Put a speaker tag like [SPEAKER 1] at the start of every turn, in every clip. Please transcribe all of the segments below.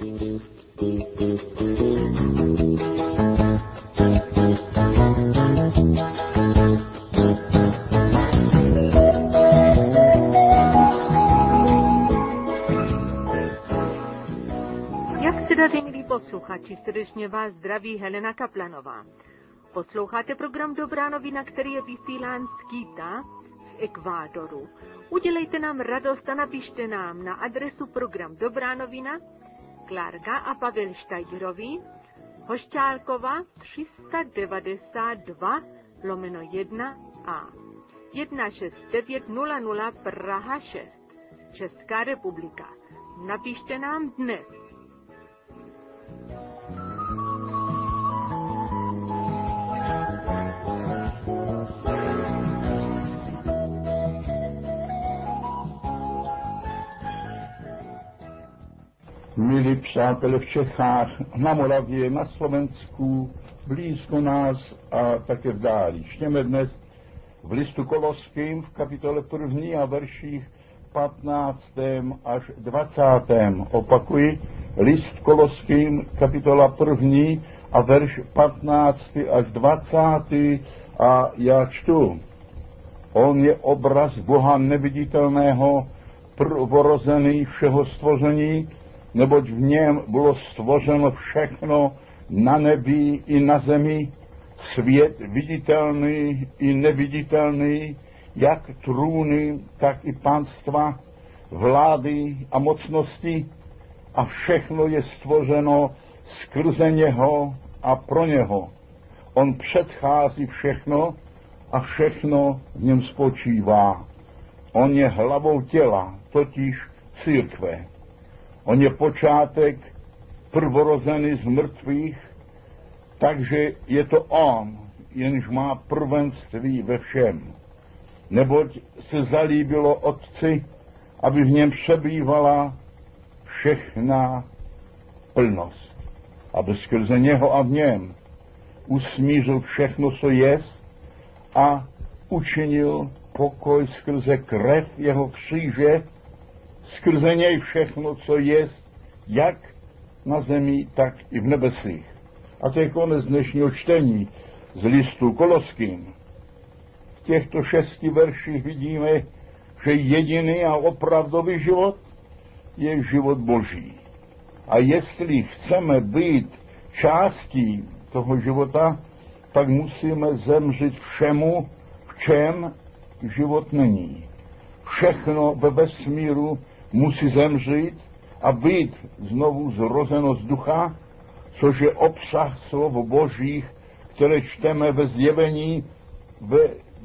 [SPEAKER 1] Milí posluchači, srdečně vás zdraví Helena Kaplanová. Posloucháte program Dobrá novina, který je vysílán z Quita v Ekvádoru. Udělejte nám radost a napište nám na adresu program Dobrá novina, Klárka a Pavel Štajgerovi, Hošťálkova 392/1A 16900 Praha 6, Česká republika. Napište nám dnes.
[SPEAKER 2] Milí přátelé v Čechách, na Moravě, na Slovensku, blízko nás a také v dáli. Čteme dnes v listu Koloským v kapitole 1. a verších 15. až 20. Opakuji, list Koloským, kapitola 1. a verš 15. až 20. a já čtu. On je obraz Boha neviditelného, prvorozený všeho stvoření, neboť v něm bylo stvořeno všechno na nebi i na zemi, svět viditelný i neviditelný, jak trůny, tak i pánstva, vlády a mocnosti, a všechno je stvořeno skrze něho a pro něho. On předchází všechno a všechno v něm spočívá. On je hlavou těla, totiž církve. On je počátek prvorozený z mrtvých, takže je to on, jenž má prvenství ve všem. Neboť se zalíbilo Otci, aby v něm přebývala všechna plnost, aby skrze něho a v něm usmířil všechno, co jest, a učinil pokoj skrze krev jeho kříže, skrze něj všechno, co jest, jak na zemi, tak i v nebesích. A to je konec dnešního čtení z listu Koloským. V těchto 6 verších vidíme, že jediný a opravdový život je život Boží. A jestli chceme být částí toho života, tak musíme zemřít všemu, v čem život není. Všechno ve vesmíru musí zemřít a být znovu zrozeno z ducha, což je obsah slov Božích, které čteme ve Zjevení ve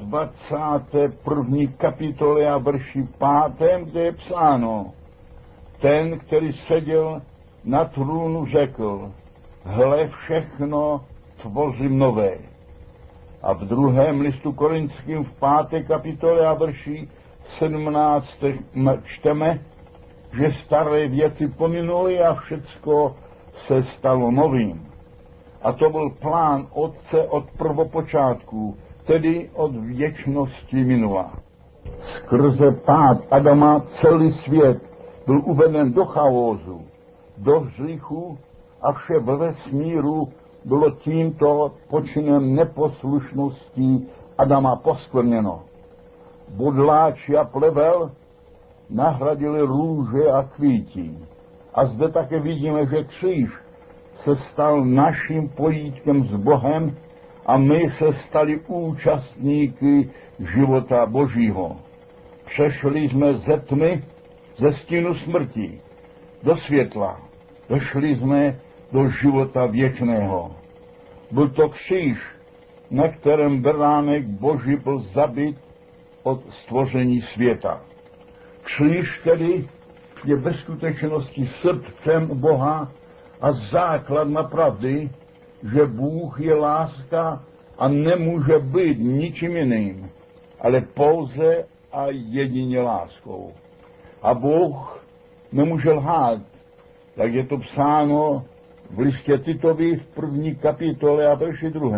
[SPEAKER 2] 21. kapitole a verši 5., kde je psáno: ten, který seděl na trůnu, řekl: hle, všechno tvořím nové. A v 2. listu Korinským v 5. kapitole a verši 17. čteme, že staré věci pominuly a všecko se stalo novým. A to byl plán Otce od prvopočátku, tedy od věčnosti minula. Skrze pád Adama celý svět byl uveden do chaosu, do hříchu, a vše ve vesmíru bylo tímto počinem neposlušností Adama poskvrněno. Bodláč a plevel nahradili růže a kvítí. A zde také vidíme, že kříž se stal naším pojítkem s Bohem a my se stali účastníky života Božího. Přešli jsme ze tmy, ze stínu smrti, do světla. Vešli jsme do života věčného. Byl to kříž, na kterém beránek Boží byl zabit od stvoření světa. Kříž tedy je ve skutečnosti srdcem Boha a základna pravdy, že Bůh je láska a nemůže být ničím jiným, ale pouze a jedině láskou. A Bůh nemůže lhát, tak je to psáno v listě Titovi v 1. kapitole a verši 2.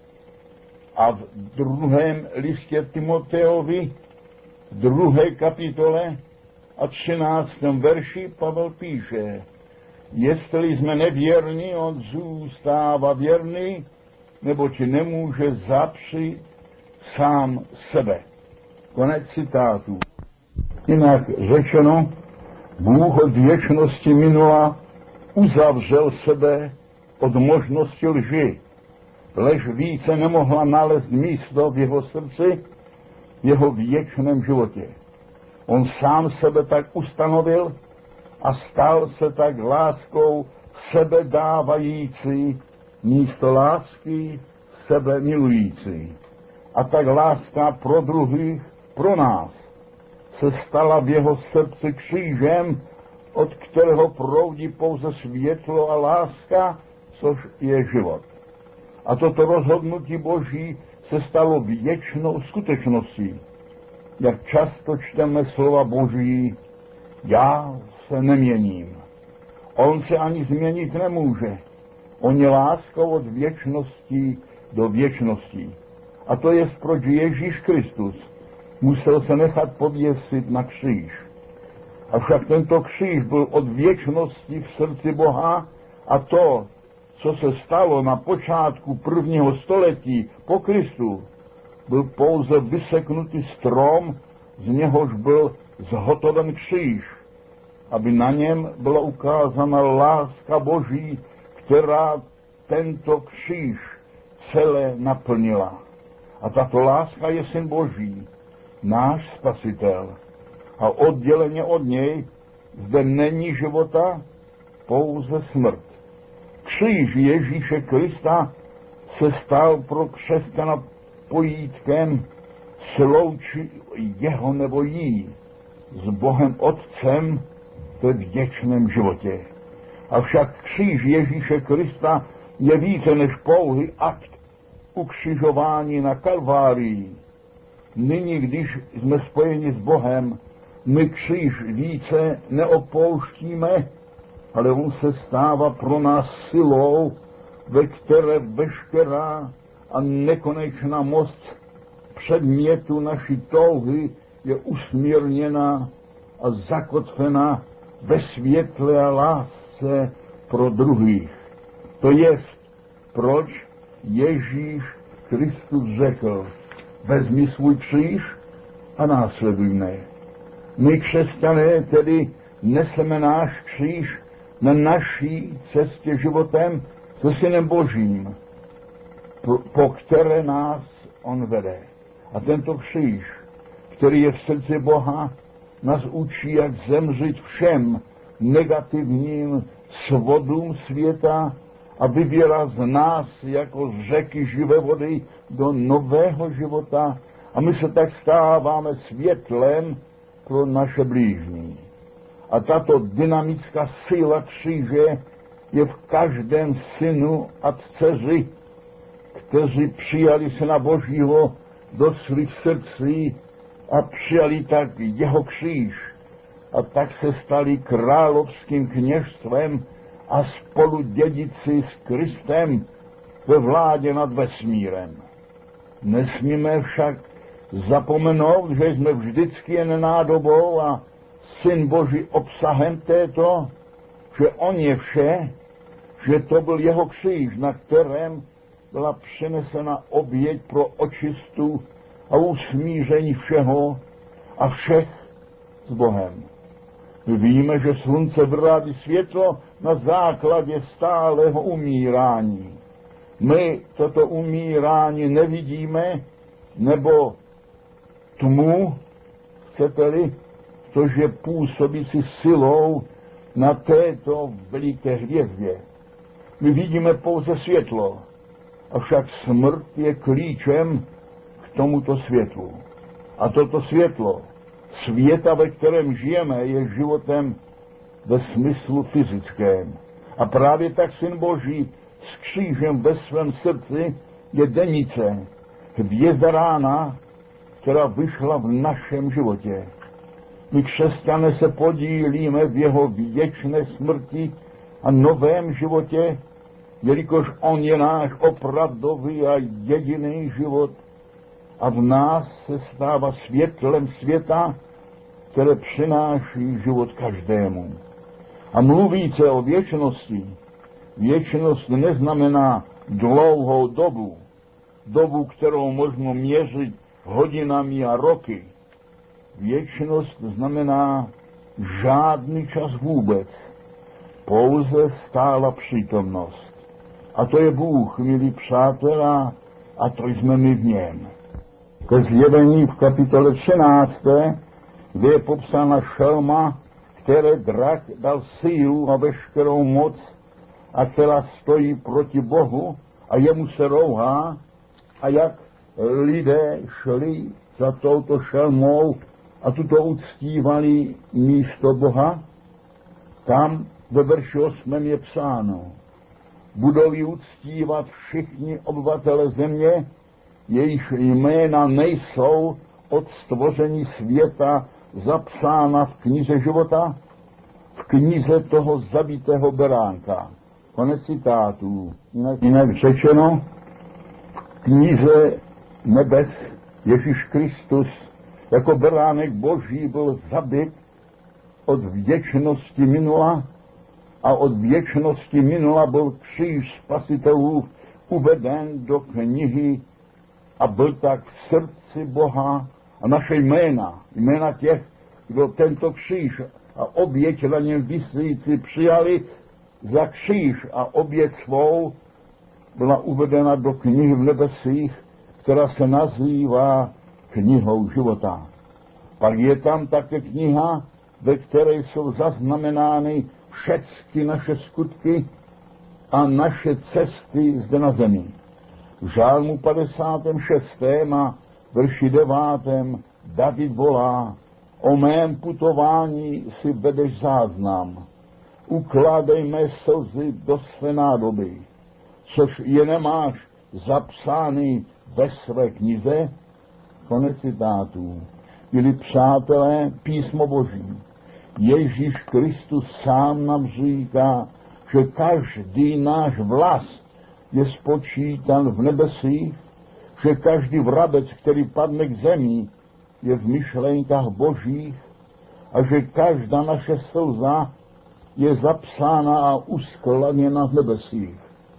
[SPEAKER 2] A v 2. listě Timoteovi v 2. kapitole a 13. verši Pavel píše: Jestli jsme nevěrní, on zůstává věrný, neboť nemůže zapřít sám sebe. Konec citátu. Jinak řečeno, Bůh od věčnosti minula uzavřel sebe od možnosti lži. Lež více nemohla nalézt místo v jeho srdci, v jeho věčném životě. On sám sebe tak ustanovil a stal se tak láskou sebe dávající místo lásky sebe milující. A tak láska pro druhých, pro nás, se stala v jeho srdci křížem, od kterého proudí pouze světlo a láska, což je život. A toto rozhodnutí Boží se stalo věčnou skutečností. Jak často čteme slova Boží, já se neměním. On se ani změnit nemůže. On je láskou od věčnosti do věčnosti. A to je, proč Ježíš Kristus musel se nechat pověsit na kříž. Avšak tento kříž byl od věčnosti v srdci Boha a to, co se stalo na počátku prvního století po Kristu, byl pouze vyseknutý strom, z něhož byl zhotoven kříž, aby na něm byla ukázána láska Boží, která tento kříž celé naplnila. A tato láska je Syn Boží, náš Spasitel. A odděleně od něj zde není života, pouze smrt. Kříž Ježíše Krista se stal pro křesťana pojítkem sloučit jeho nebo jí s Bohem Otcem ve věčném životě. Avšak kříž Ježíše Krista je více než pouhý akt ukřižování na Kalvárii. Nyní, když jsme spojeni s Bohem, my kříž více neopouštíme, ale on se stává pro nás silou, ve které veškerá a nekonečná moc předmětu naší touhy je usmírněna a zakotvena ve světle a lásce pro druhých. To jest, proč Ježíš Kristus řekl, vezmi svůj kříž a následuj mne. My křesťané tedy neseme náš kříž na naší cestě životem se Synem Božím, po které nás on vede. A tento kříž, který je v srdci Boha, nás učí, jak zemřít všem negativním svodům světa a vybírá z nás jako z řeky živé vody do nového života a my se tak stáváme světlem pro naše blížní. A tato dynamická síla kříže je v každém synu a dceři, kteří přijali Syna Božího do svých srdcí a přijali tak jeho kříž a tak se stali královským kněžstvem a spolu dědici s Kristem ve vládě nad vesmírem. Nesmíme však zapomenout, že jsme vždycky jen nádobou a Syn Boží obsahem této, že on je vše, že to byl jeho kříž, na kterém byla přinesena oběť pro očistu a usmíření všeho a všech s Bohem. My víme, že slunce vrátí světlo na základě stálého umírání. My toto umírání nevidíme, nebo tmu, chcete-li, což je působící silou na této veliké hvězdě. My vidíme pouze světlo, avšak smrt je klíčem k tomuto světlu. A toto světlo, světa, ve kterém žijeme, je životem ve smyslu fyzickém. A právě tak Syn Boží s křížem ve svém srdci je denice, hvězda rána, která vyšla v našem životě. My křesťané se podílíme v jeho věčné smrti a novém životě, jelikož on je náš opravdový a jediný život a v nás se stává světlem světa, které přináší život každému. A mluvíce o věčnosti, věčnost neznamená dlouhou dobu, kterou možno měřit hodinami a roky. Věčnost znamená žádný čas vůbec, pouze stála přítomnost. A to je Bůh, milí přátelé, a to jsme my v něm. Ke zjevení v kapitole 13, kde je popsána šelma, které drak dal sílu a veškerou moc a která stojí proti Bohu a jemu se rouhá, a jak lidé šli za touto šelmou a tuto uctívali místo Boha, tam ve verši 8 je psáno: budou ji uctívat všichni obyvatele země, jejichž jména nejsou od stvoření světa zapsána v knize života, v knize toho zabitého beránka. Konec citátů. Jinak řečeno, v knize nebes Ježíš Kristus jako beránek Boží byl zabit od věčnosti minula a od věčnosti minula byl kříž spasitelů uveden do knihy a byl tak v srdci Boha a naše jména těch, kdo tento kříž a oběť na něm visící přijali za kříž a oběť svou, byla uvedena do knihy v nebesích, která se nazývá knihou života. Pak je tam také kniha, ve které jsou zaznamenány všechny naše skutky a naše cesty zde na zemi. V žálmu 56. a verši 9. David volá: o mém putování si vedeš záznam, ukládej mé slzy do své nádoby, což je nemáš zapsány ve své knize. Konec citátů. Milí přátelé, písmo Boží, Ježíš Kristus sám nám říká, že každý náš vlas je spočítan v nebesích, že každý vrabec, který padne k zemi, je v myšlenkách Božích a že každá naše slza je zapsána a uskladněna v nebesích.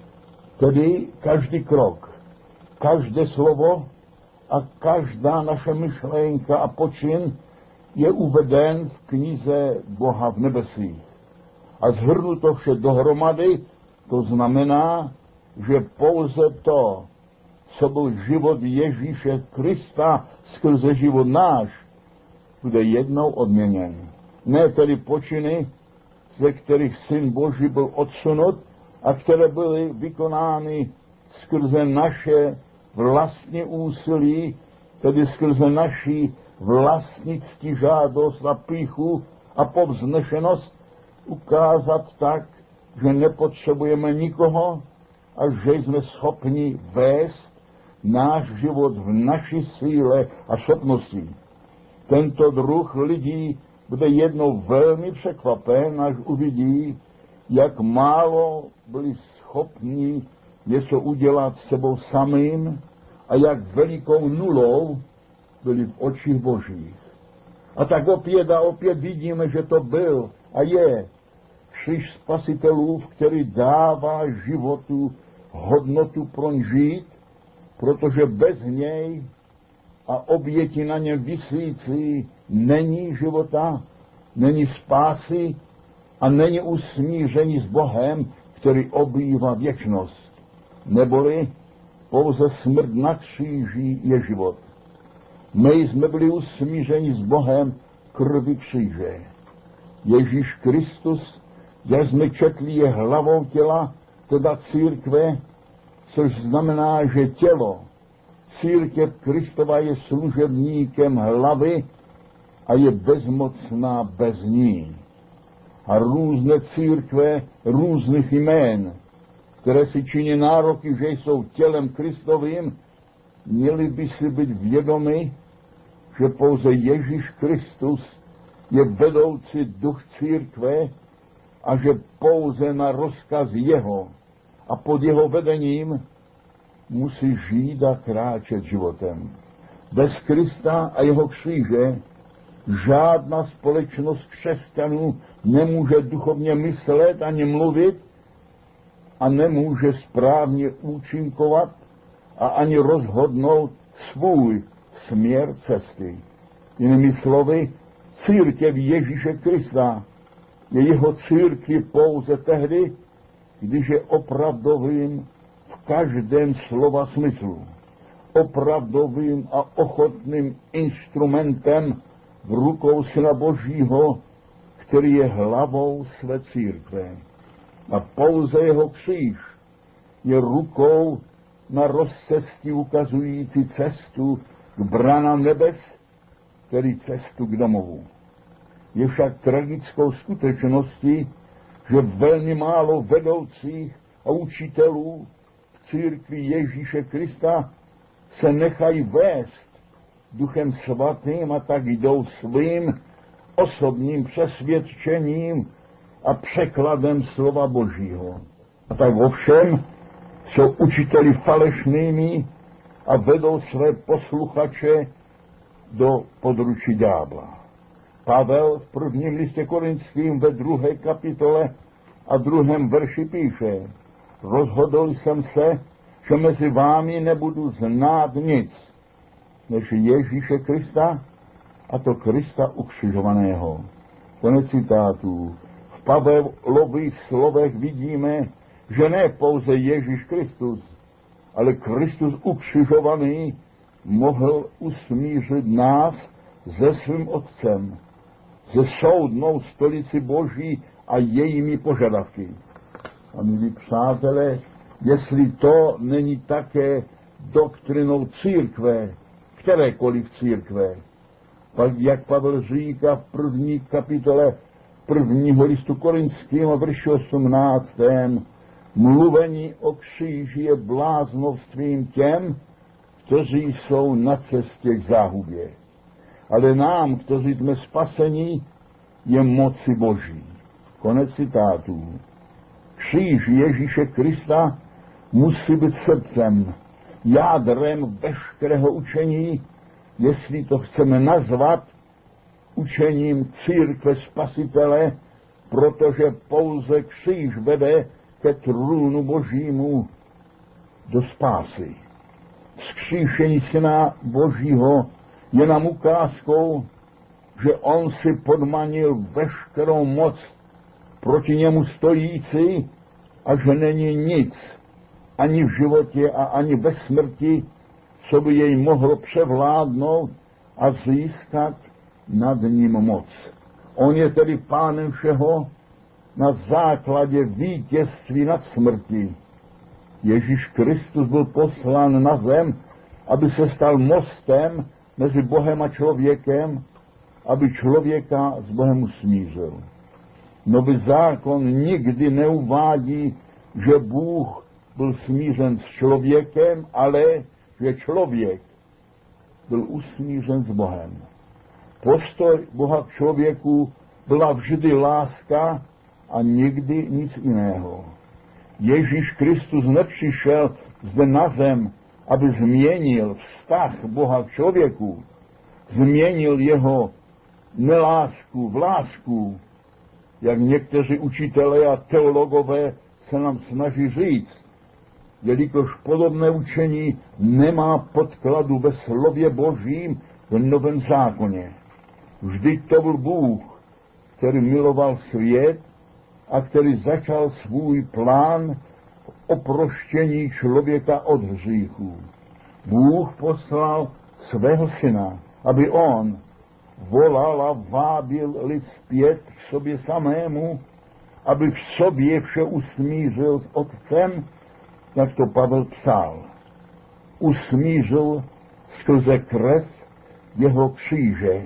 [SPEAKER 2] Tedy každý krok, každé slovo a každá naše myšlenka a počin je uveden v knize Boha v nebesích. A shrnuto vše dohromady, to znamená, že pouze to, co byl život Ježíše Krista skrze život náš, bude jednou odměněn. Ne tedy počiny, ze kterých Syn Boží byl odsunut a které byly vykonány skrze naše vlastní úsilí, tedy skrze naši vlastní ctižádost a pýchu a povznešenost, ukázat tak, že nepotřebujeme nikoho a že jsme schopni vést náš život v naší síle a schopnosti. Tento druh lidí bude jednou velmi překvapen, až uvidí, jak málo byli schopni něco udělat s sebou samým a jak velikou nulou byli v očích Božích. A tak opět vidíme, že to byl a je kříž spasitelů, který dává životu hodnotu pro žít, protože bez něj a oběti na něm visící není života, není spásy a není usmíření s Bohem, který obývá věčnost. Neboli pouze smrt na kříži je život. My jsme byli usmířeni s Bohem krví kříže. Ježíš Kristus, jak jsme četli, je hlavou těla, teda církve, což znamená, že tělo, církev Kristova je služebníkem hlavy a je bezmocná bez ní. A různé církve různých jmén, které si činí nároky, že jsou tělem Kristovým, měli by si být vědomi, že pouze Ježíš Kristus je vedoucí duch církve a že pouze na rozkaz jeho a pod jeho vedením musí žít a kráčet životem. Bez Krista a jeho kříže žádná společnost křesťanů nemůže duchovně myslet ani mluvit a nemůže správně účinkovat a ani rozhodnout svůj směr cesty. Jinými slovy, církev Ježíše Krista je jeho církví pouze tehdy, když je opravdovým v každém slova smyslu, opravdovým a ochotným instrumentem v rukou Syna Božího, který je hlavou své církve. A pouze jeho kříž je rukou na rozcestí ukazující cestu k branám nebes, tedy cestu k domovu. Je však tragickou skutečností, že velmi málo vedoucích a učitelů v církvi Ježíše Krista se nechají vést Duchem Svatým a tak jdou svým osobním přesvědčením a překladem slova Božího. A tak ovšem jsou učiteli falešnými a vedou své posluchače do područí ďábla. Pavel v prvním listě Korinským ve 2. kapitole a 2. verši píše: rozhodl jsem se, že mezi vámi nebudu znát nic, než Ježíše Krista, a to Krista ukřižovaného. Konec citátu. V Pavlových slovech vidíme, že ne pouze Ježíš Kristus, ale Kristus ukřižovaný mohl usmířit nás se svým Otcem, se soudnou stolici Boží a jejími požadavky. A milí přátelé, jestli to není také doktrinou církve, kterékoliv církve, pak jak Pavel říká v 1. kapitole 1. listu Korinským a verši 18. Mluvení o kříži je bláznovstvím těm, kteří jsou na cestě k záhubě. Ale nám, kteří jsme spaseni, je moci Boží. Konec citátu. Kříž Ježíše Krista musí být srdcem, jádrem veškerého učení, jestli to chceme nazvat učením církve Spasitele, protože pouze kříž vede ke trůnu Božímu do spásy. Vzkříšení Syna Božího je nám ukázkou, že on si podmanil veškerou moc proti němu stojící a že není nic, ani v životě a ani ve smrti, co by jej mohlo převládnout a získat nad ním moc. On je tedy pánem všeho na základě vítězství nad smrtí. Ježíš Kristus byl poslán na zem, aby se stal mostem mezi Bohem a člověkem, aby člověka s Bohem usmířil. Nový zákon nikdy neuvádí, že Bůh byl smířen s člověkem, ale že člověk byl usmířen s Bohem. Postoj Boha k člověku byla vždy láska a nikdy nic jiného. Ježíš Kristus nepřišel zde na zem, aby změnil vztah Boha k člověku, změnil jeho nelásku v lásku, jak někteří učitelé a teologové se nám snaží říct, jelikož podobné učení nemá podkladu ve slově Božím v Novém zákoně. Vždyť to byl Bůh, který miloval svět a který začal svůj plán oproštění člověka od hříchů. Bůh poslal svého syna, aby on volal a vábil lid zpět k sobě samému, aby v sobě vše usmířil s Otcem, jak to Pavel psal. Usmířil skrze krev jeho kříže,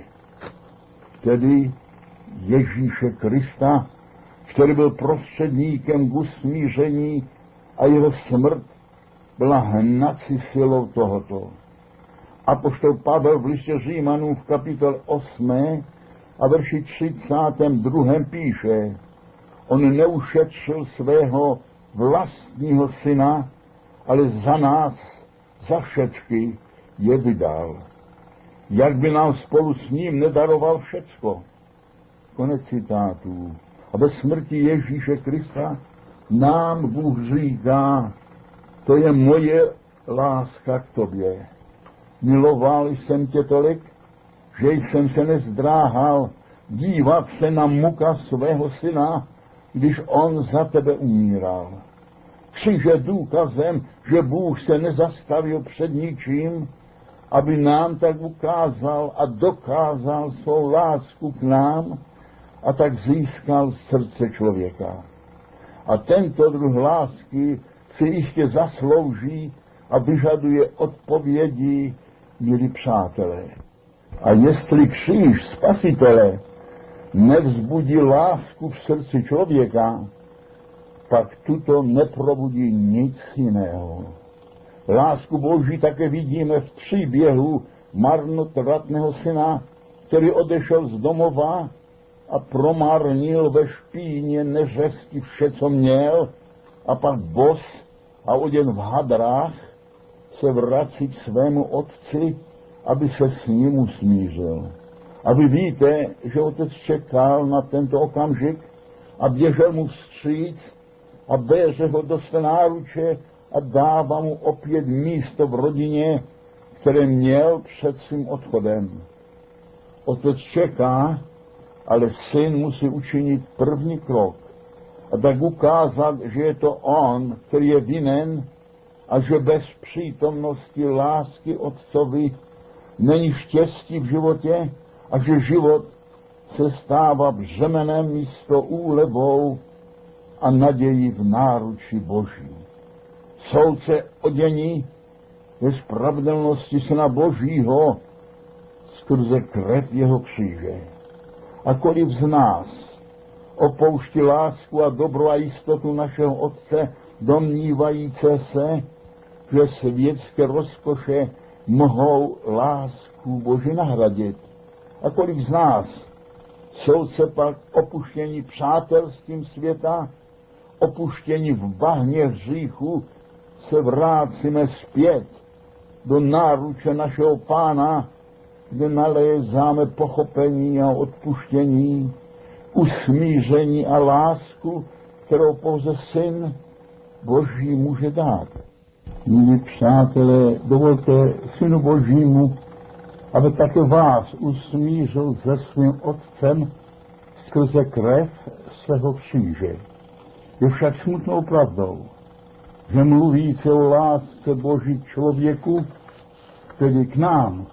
[SPEAKER 2] tedy Ježíše Krista, který byl prostředníkem k usmíření a jeho smrt byla hnací silou tohoto. Apoštol Pavel v listě Římanům v kapitole 8 a verši 32. píše: on neušetřil svého vlastního syna, ale za nás, za všechny je vydal. jak by nám spolu s ním nedaroval všecko. Konec citátu. A ve smrti Ježíše Krista nám Bůh říká, to je moje láska k tobě. Miloval jsem tě tolik, že jsem se nezdráhal dívat se na muka svého syna, když on za tebe umíral. Kříž je důkazem, že Bůh se nezastavil před ničím, aby nám tak ukázal a dokázal svou lásku k nám a tak získal srdce člověka. A tento druh lásky si jistě zaslouží a vyžaduje odpovědi, milí přátelé. A jestli kříž Spasitele nevzbudí lásku v srdci člověka, pak tuto neprobudí nic jiného. Lásku Boží také vidíme v příběhu marnotratného syna, který odešel z domova a promarnil ve špíně neřesti vše, co měl, a pak bos a oděn v hadrách se vrací k svému otci, aby se s ním usmířil. A vy víte, že otec čekal na tento okamžik a běžel mu vstříc a bere ho do své náruče a dává mu opět místo v rodině, které měl před svým odchodem. Otec čeká, ale syn musí učinit první krok a tak ukázat, že je to on, který je vinen a že bez přítomnosti lásky otcovi není štěstí v životě a že život se stává břemenem místo úlevou a nadějí v náruči Boží. Soudce odění ve spravedlnosti Syna Božího skrze krev jeho kříže. A kolik z nás opouští lásku a dobro a jistotu našeho Otce, domnívajíce se, že světské rozkoše mohou lásku Boží nahradit. A kolik z nás jsou se pak opuštění přátelstvím světa, opuštění v bahně hříchu, se vrátíme zpět do náruče našeho Pána, kde nalézáme pochopení a odpuštění, usmíření a lásku, kterou pouze Syn Boží může dát. Milí přátelé, dovolte Synu Božímu, aby také vás usmířil se svým Otcem skrze krev svého kříže. Je však smutnou pravdou, že mluvící o lásce Boží člověku, který k nám,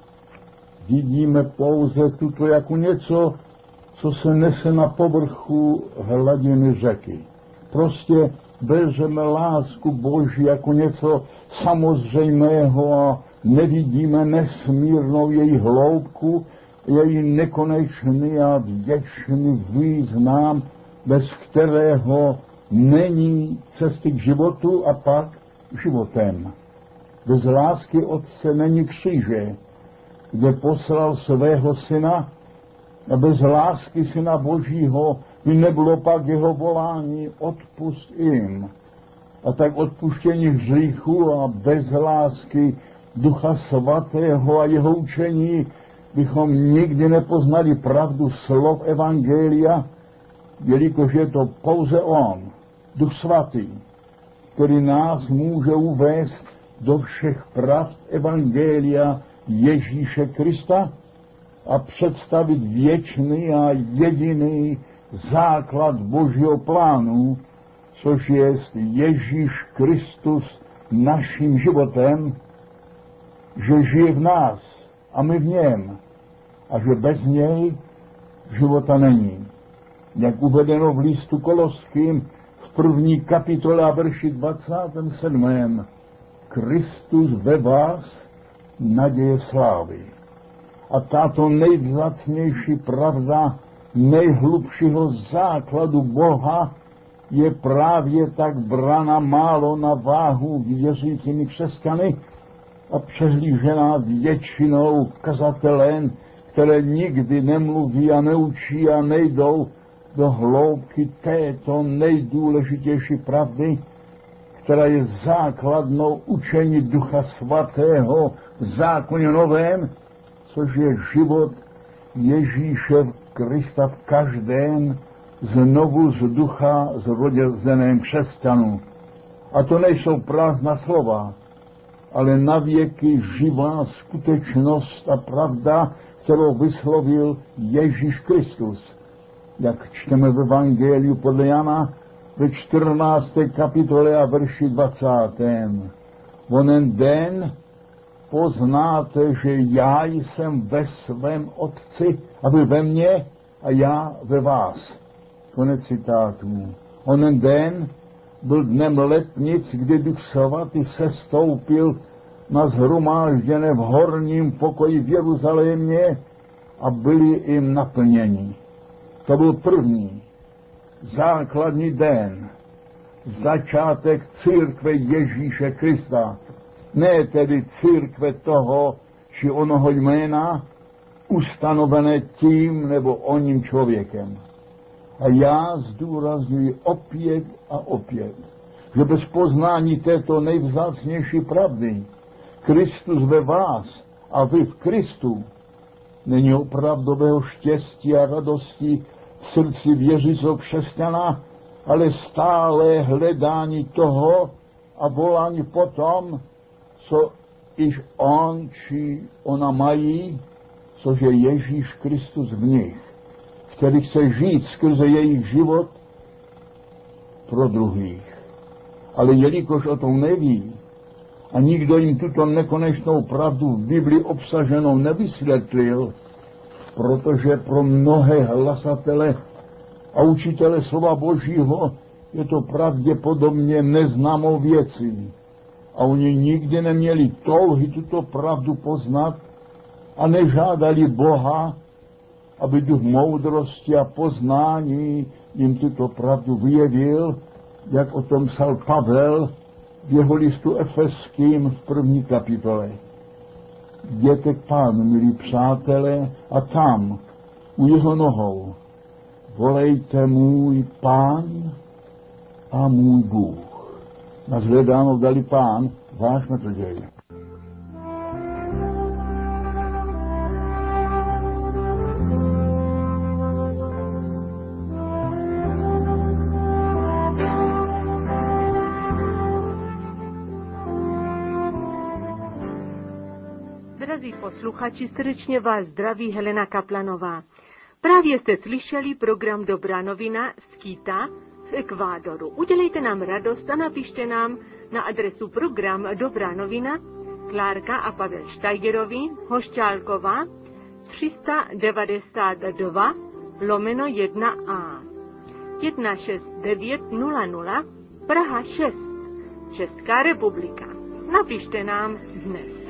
[SPEAKER 2] vidíme pouze tuto jako něco, co se nese na povrchu hladiny řeky. Prostě bereme lásku Boží jako něco samozřejmého a nevidíme nesmírnou její hloubku, její nekonečný a věčný význam, bez kterého není cesty k životu a pak životem. Bez lásky Otce není kříže, kde poslal svého Syna, a bez lásky Syna Božího by nebylo pak jeho volání odpusť jim. A tak odpuštění hříchu a bez lásky Ducha Svatého a jeho učení bychom nikdy nepoznali pravdu slov Evangelia, jelikož je to pouze on, Duch Svatý, který nás může uvést do všech pravd Evangelia Ježíše Krista a představit věčný a jediný základ Božího plánu, což je Ježíš Kristus naším životem, že žije v nás a my v něm a že bez něj života není. Jak uvedeno v listu Koloským v 1. kapitole a verši 27. Kristus ve vás, naděje slávy. A tato nejvzácnější pravda nejhlubšího základu Boha je právě tak brána málo na váhu věřícími křesťany a přehlížená většinou kazatelen, které nikdy nemluví a neučí a nejdou do hloubky této nejdůležitější pravdy, která je základnou učení Ducha Svatého v zákoně novém, což je život Ježíše Krista v každém znovu z ducha zrozeném křesťanu. A to nejsou prázdná slova, ale navěky živá skutečnost a pravda, kterou vyslovil Ježíš Kristus. Jak čteme v Evangeliu podle Jana ve 14. kapitole a verši 20. Onen den poznáte, že já jsem ve svém Otci a vy ve mně a já ve vás. Konec citátů. Onen den byl dnem letnic, kdy Duch Svatý sestoupil na shromážděné v horním pokoji v Jeruzalémě a byli jim naplněni. To byl první, základní den, začátek církve Ježíše Krista. Ne tedy církve toho či onoho jména, ustanovené tím nebo oním člověkem. A já zdůrazňuji opět a opět, že bez poznání této nejvzácnější pravdy, Kristus ve vás a vy v Kristu, není opravdového štěstí a radosti v srdci věřícího křesťana, ale stále hledání toho a volání potom, co již on či ona mají, což je Ježíš Kristus v nich, který chce žít skrze jejich život pro druhých. Ale jelikož o tom neví a nikdo jim tuto nekonečnou pravdu v Biblii obsaženou nevysvětlil, protože pro mnohé hlasatele a učitele slova Božího je to pravděpodobně neznámou věcí. A oni nikdy neměli touhy tuto pravdu poznat a nežádali Boha, aby duch moudrosti a poznání jim tuto pravdu vyjevil, jak o tom psal Pavel v jeho listu Efeským v 1. kapitole. Jděte k Pánu, milí přátelé, a tam, u jeho nohou, volejte můj Pán a můj Bůh. Nashledáno dali Pán, váš metodej.
[SPEAKER 1] Drazí posluchači, srdečně vás zdraví Helena Kaplanová. Právě jste slyšeli program Dobrá novina z Quita v Ekvádoru. Udělejte nám radost a napište nám na adresu program Dobrá novina, Klárka a Pavel Štajgerovi, Hošťálková, 392/1A, 16900, Praha 6, Česká republika. Napište nám dnes.